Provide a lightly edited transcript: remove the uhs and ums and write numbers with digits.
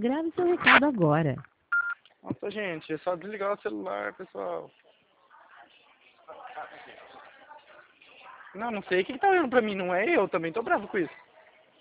Grave seu recado agora. Nossa, gente, é só desligar o celular, pessoal. Não sei quem tá olhando pra mim, não é eu, também tô bravo com isso.